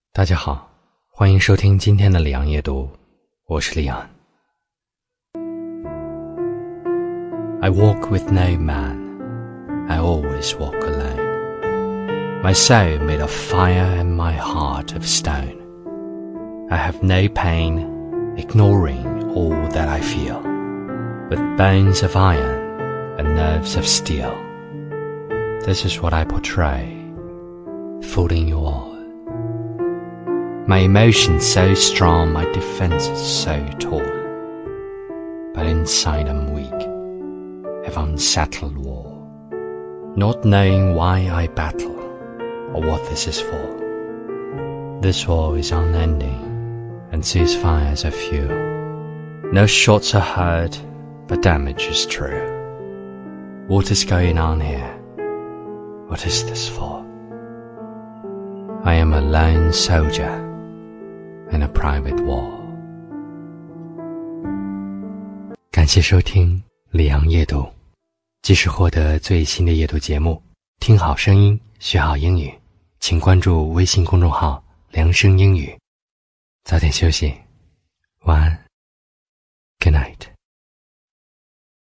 大家好，欢迎收听今天的里昂夜读，我是里昂。I walk with no man, I always walk alone. My soul made of fire and my heart of stone. I have no pain, ignoring all that I feel, with bones of iron and nerves of steel. This is what I portray, fooling you all.My emotions so strong, my defenses so tall. But inside I'm weak, have unsettled war. Not knowing why I battle, or what this is for. This war is unending, and ceasefires are few. No shots are heard, but damage is true. What is going on here? What is this for? I am a lone soldier.In a private war. 感谢收听里昂夜读，即时获得最新的夜读节目，听好声音，学好英语，请关注微信公众号良声英语。早点休息，晚安 Good night。